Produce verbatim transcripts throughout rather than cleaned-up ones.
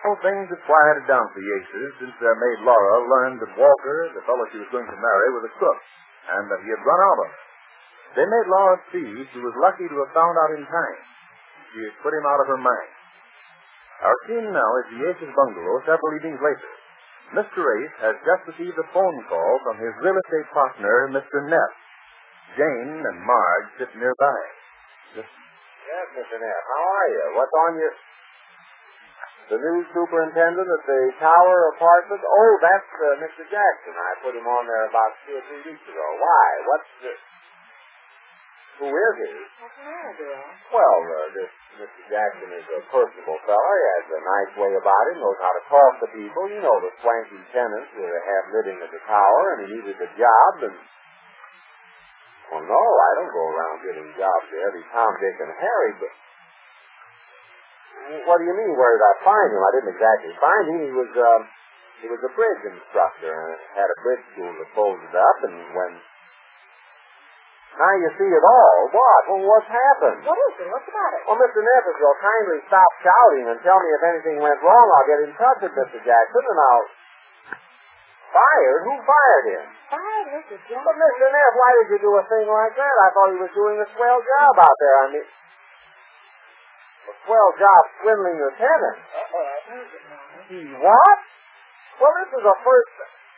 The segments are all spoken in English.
Well, things had quieted down for the Aces since their maid Laura learned that Walter, the fellow she was going to marry, was a crook, and that he had run out on her. They made Laura see she was lucky to have found out in time. She had put him out of her mind. Our scene now is the Aces bungalow several evenings later. Mister Ace has just received a phone call from his real estate partner, Mister Neff. Jane and Marge sit nearby. Just... Yes, Mister Neff, how are you? What's on your... The new superintendent at the Tower Apartments? Oh, that's uh, Mister Jackson. I put him on there about two or three weeks ago. Why? What's the... Who is he? What's the matter, dear? Well, uh, this Mister Jackson is a personable fellow. He has a nice way about him, knows how to talk to people. You know, the swanky tenants who have living at the tower, and he needed a job, and... Well, no, I don't go around getting jobs to every Tom, Dick, and Harry, but... What do you mean, where did I find him? I didn't exactly find him. He was, uh, he was a bridge instructor, and had a bridge school that folded up, and when... Now you see it all. What? Well, what's happened? What is it? What's about it? Well, Mister Neff, if you'll kindly stop shouting and tell me if anything went wrong, I'll get in touch with Mister Jackson, and I'll... Fired? Who fired him? Fired Mister Jackson? But, Mister Neff, why did you do a thing like that? I thought he was doing a swell job out there. I mean... A swell job swindling the tenants. Uh-oh, I heard it now. He what? Well, this is a first...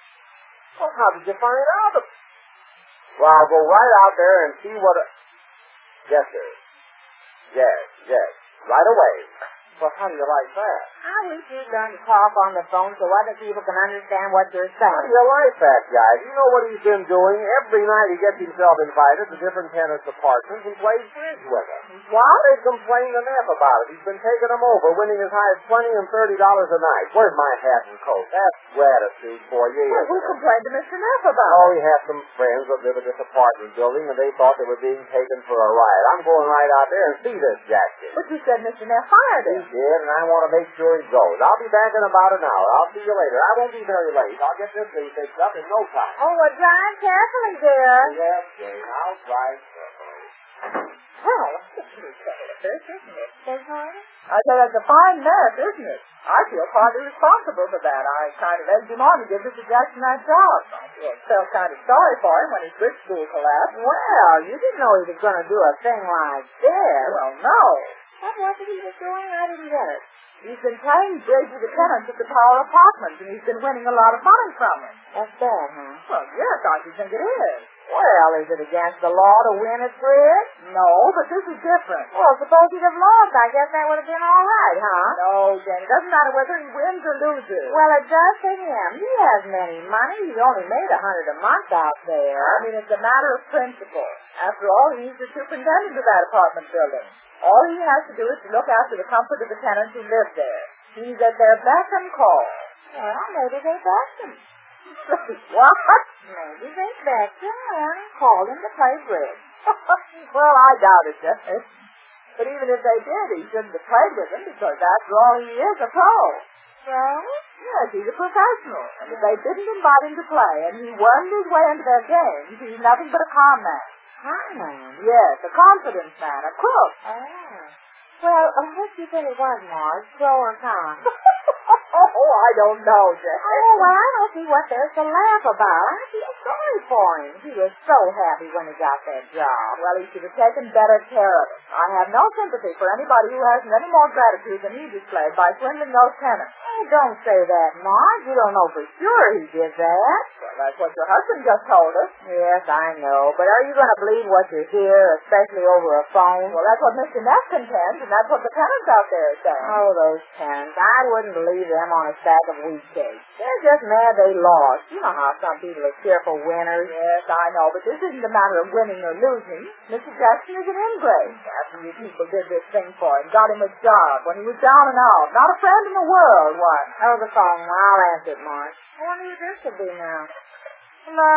Well, how did you find out? Well, I'll go right out there and see what... A... Yes, sir. Yes, yes. Right away. Well, how do you like that? I wish you'd learn to talk on the phone so other people can understand what you're How saying. do you like that guy? Do you know what he's been doing? Every night he gets himself invited to different tenants' apartments and plays bridge with them. What? They complain to Neff about it. He's been taking them over, winning as high as twenty and thirty dollars a night. Where's my hat and coat? That's gratitude for you. Well, who complained to Mister Neff about Oh, it? he has some friends that live at this apartment building, and they thought they were being taken for a ride. I'm going right out there and see this Jackson. But you said Mister Neff fired He him. did, and I want to make sure he goes. I'll be back in about an hour. I'll see you later. I won't be very late. I'll get this thing fixed up in no time. Oh, well, drive carefully, dear. Yes, Jane, I'll drive carefully. Well, that's a pretty trouble affair, isn't it? There's Horace? I say that's a fine mess, isn't it? I feel partly responsible for that. I kind of egged him on to give Mister Jackson that job. I felt kind of sorry for him when his bridge school collapsed. Well, you didn't know he was going to do a thing like this. Well, no. What was it he was doing? I didn't get it. He's been playing bridge with the tenants at the Tower Apartments, and he's been winning a lot of money from them. That's bad, huh? Well, yes, I should think it is. Well, is it against the law to win at bridge? No, but this is different. Well, suppose he'd have lost. I guess that would have been all right, huh? No, Jane, it doesn't matter whether he wins or loses. Well, it does to him. He hasn't any money. He's only made a hundred a month out there. I mean, it's a matter of principle. After all, he's the superintendent of that apartment building. All he has to do is to look after the comfort of the tenants who live there. He's at their beck and call. Well, maybe they backed him. What? Maybe they backed him and called him to play bridge. Well, I doubt it, Jessica. But even if they did, he shouldn't have played with him because after all, he is a pro. So? Yes, he's a professional. And if they didn't invite him to play and he wormed his way into their games, he's nothing but a con man. Con man? Yes, a confidence man, a crook. Oh. Well, uh, what do you think it was, Marge? Pro or con? Oh, I don't know, Jess. Oh, well, I don't see what there's to laugh about. I feel sorry for him. He was so happy when he got that job. Well, he should have taken better care of it. I have no sympathy for anybody who hasn't any more gratitude than he displayed by swindling those tenants. Oh, don't say that, Marge. You don't know for sure he did that. Well, that's what your husband just told us. Yes, I know. But are you going to believe what you hear, especially over a phone? Well, that's what Mister Neff contends, and that's what the tenants out there are saying. Oh, those tenants. I wouldn't believe them on a stack of wheat cakes. They're just mad they lost. You know how some people are cheerful winners. Yes, I know, but this isn't a matter of winning or losing. Mister Jackson is an ingrate. After you people did this thing for him, got him a job when he was down and out, not a friend in the world, what? Hold the phone. I'll answer it, Marge. I wonder who this could be now. Hello?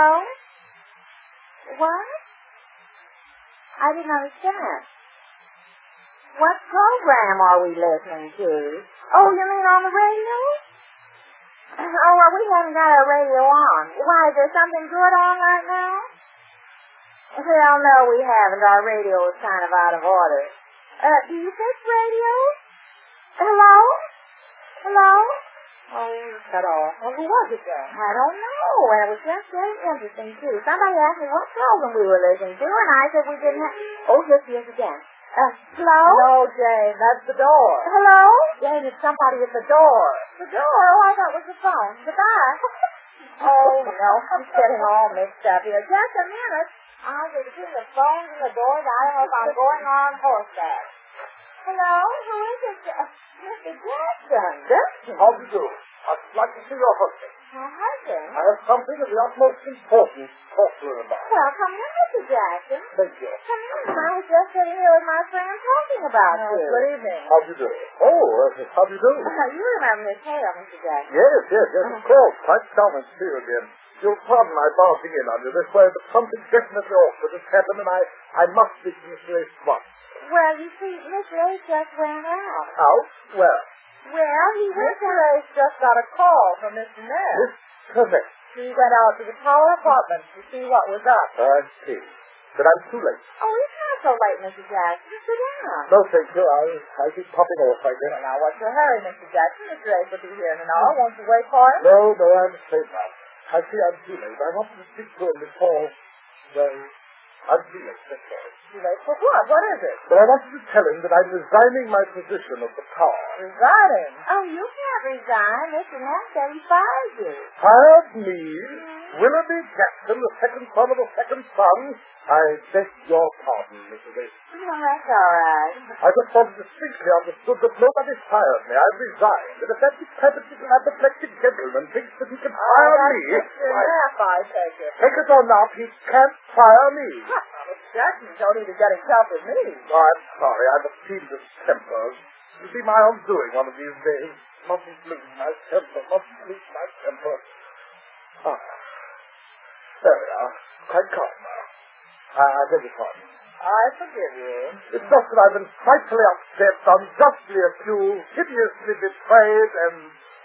What? I didn't understand. What program are we listening to? Oh, you mean on the radio? Oh, well, we haven't got our radio on. Why, is there something good on right now? Well, no, we haven't. Our radio is kind of out of order. Uh, do you fix radio? Hello? Hello? Hello? Oh, cut off. Well, who was it then? I don't know. And it was just very interesting, too. Somebody asked me what program we were listening to, and I said we didn't have... Oh, here she is again. Uh, hello? No, Jane, that's the door. Hello? Jane, it's somebody at the door. The door? Oh, I thought it was the phone. Goodbye. Oh, no, I'm getting all mixed up here. Just a minute. I'll get between the phones and the doors. I don't know if I'm going on horseback. Hello? Who is it? Uh, Mister Jackson. Jackson, how do you do? I'd like to see your husband. My husband? I have something of the utmost importance to talk to him about. Well, come in, Mister Jackson. Thank you. Come in. I was just sitting here with my friend talking about Oh, you. good evening. How do you do? Oh, uh, how do you do? Uh, you remember Miss Hale, Mister Jackson? Yes, yes, yes, of course. Quite charming to see you again. You'll pardon my barging in on you this way, but something definitely awkward has happened, and I, I must speak to Mister Ace at once. Well, you see, Mister Ace just went out. Out? Where? Well, he went Mister to... Ace just got a call from Mister Ness. This correct. He went out to the Tower Apartments to see what was up. I see. But I'm too late. Oh, it's not so late, Mister Jackson. Sit down. No, thank you. I'll, I'll keep popping off like Well, this. now, what's your hurry, Mister Jackson? Mister Ace will be here in an hour. Won't you wait for him? No, no, I'm afraid not. I see I'm too late. I wanted to speak to him before, well, I'm too late, that's all. Too late for what? What is it? But I wanted to tell him that I'm resigning my position at the tower. Resigning. Oh, you can't resign. Mister Ness said he fired you. Hired me, Willoughby Jackson, the second son of a second son. I beg your pardon, Missus Ace. Oh, that's all right. I just wanted to distinctly understood that nobody fired me. I resigned. And if that decrepit, apoplectic gentleman thinks that he can fire Oh, me, Mister why, Neff, I take it. take it or not, he can't fire me. Well, Mister Jackson, you don't need to get himself with me. Oh, I'm sorry. I've a fiendish temper. You see, my undoing one of these days. Mustn't lose my temper. Mustn't lose my temper. Ah. There we are. Quite calm now. I, I beg your pardon. I forgive you. It's just that I've been frightfully upset, unjustly accused, hideously betrayed, and,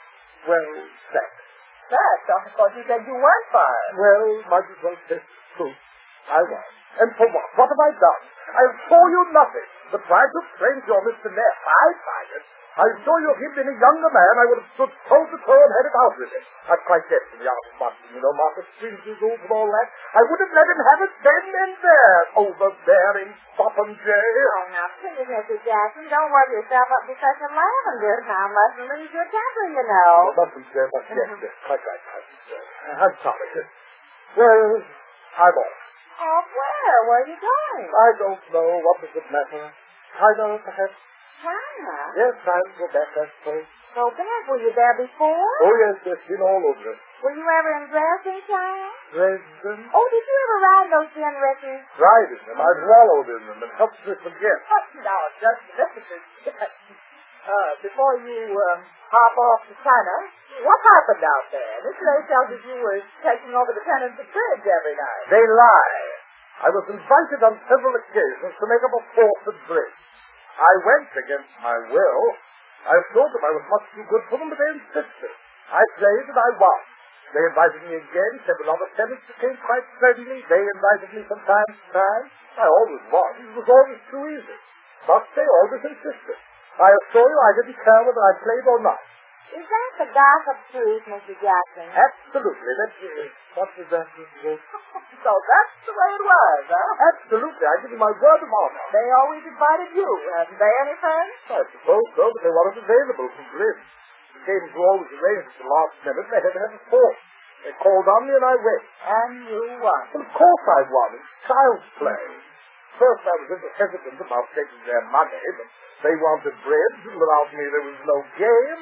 well, sacked. That, of course, you said you weren't fired. Well, might as well face the truth. I was. And for what? What have I done? I assure you nothing. The price of strange your Mister Neff, I find it. I assure you if he'd been a younger man, I would have stood toe to toe and had it out with him. I'm quite deaf in the art of marketing, you know, Martha String's rules and all that. I would have let him have it then and there, overbearing Popinjay. Oh, now, please, Mister Jackson, don't work yourself up to such a lavender. Now, mustn't lose your temper, you know. Oh, Popinjay, but yes, yes, quite right, Popinjay. I'm sorry. Well, I'm off. Off where? Where are you going? I don't know. What does it matter? China, perhaps? China. Yes, I'll go back, I suppose. Go back. Were you there before? Oh, yes, yes, been all over it. Were you ever in Dresden, China? Dresden? Oh, did you ever ride those generations? Tried in them. I've wallowed in them and helped me forget. But now, just listen, Mister Jackson. Uh, before you um, hop off to China, what happened out there? Mister Ace tells us you were taking over the tenants of bridge every night. They lie. I was invited on several occasions to make up a force at bridge. I went against my will. I told them I was much too good for them, but they insisted. I played and I won. They invited me again. Several other tenants became quite friendly. They invited me from time to time. I always won. It was always too easy. But they always insisted. I assure you I didn't care whether I played or not. Is that the gossip truth, Mister Jackson? Absolutely. Let's see. What was that, Missus Ace? So that's the way it was, huh? Absolutely. I give you my word of honor. They always invited you. Haven't they, any friends? I suppose so, but they weren't available for bridge. The games were always arranged at the last minute. They had to have a force. They called on me and I went. And you won. Well, of course I won. It's child's play. First I was a little hesitant about taking their money, but they wanted bridge, and without me there was no game.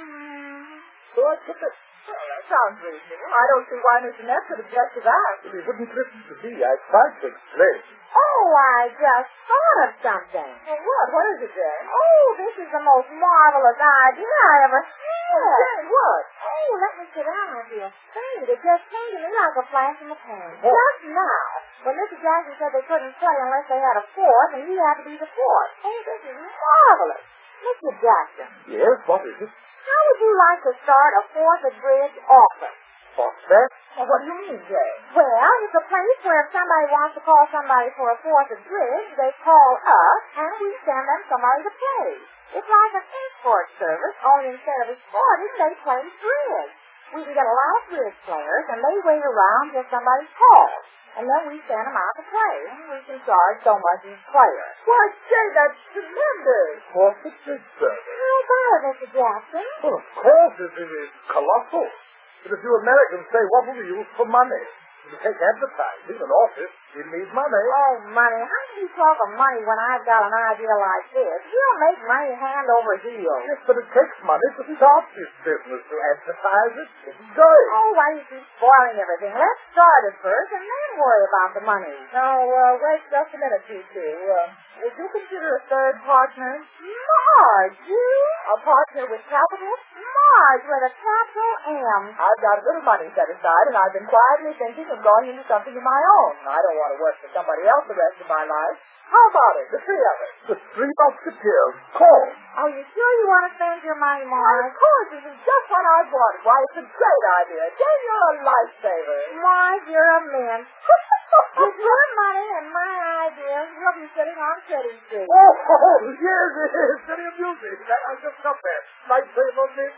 So I took it. Well, that sounds reasonable. I don't see why Mister Neff could object to that. But he wouldn't listen to me. I tried to explain. Oh, I just thought of something. Well, what? What is it, Jane? Oh, this is the most marvelous idea I ever had. Jane, what? Oh, let me sit down and feel afraid. It just came to me like a flash in the pan. What? Just now, when Mister Jackson said they couldn't play unless they had a fourth, and he had to be the fourth. Oh, this is marvelous. Mister Jackson, Yes, what is it? how would you like to start a fourth at bridge often? What's that? Well, what do you mean, Jane? Well, it's a place where if somebody wants to call somebody for a fourth at bridge, they call us, and we send them somebody to play. It's like an import service, only instead of exporting, they play bridge. We can get a lot of bridge players, and they wait around till somebody calls. And then we send them out to play, and we can charge so much each player. Why, say, that's tremendous. What's the big service? How about it, Mister Jackson? Well, of course, it is colossal. But if you Americans say, what will we use for money? To take advertising and office, we need money. Oh, money. How can you talk of money when I've got an idea like this? We'll make money hand over heels. Yes, but it takes money to start this business, to advertise it. It's good. Oh, why do you keep spoiling everything? Let's start it first and then worry about the money. Now, uh, wait just a minute, you two. Uh, would you consider a third partner? Marge, you? A partner with capital? Marge, with a capital M. I've got a little money set aside, and I've been quietly thinking of going into something of my own. I don't want to work for somebody else the rest of my life. How about it, the three of us? The Three Musketeers. Call. Are you sure you want to spend your money, Why, Marge? of course, this is just what I wanted. Why, it's a great idea. Jane, you're a lifesaver. Marge, you're a man. With your money and my ideas, you'll be sitting on City Street. Oh, oh, yes, it is. Very amusing. That I just got there. Nice save on this.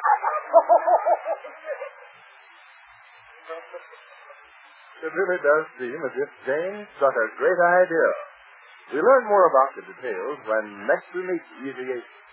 It really does seem as if Jane struck a great idea. We learn more about the details when next we meet Easy Ace.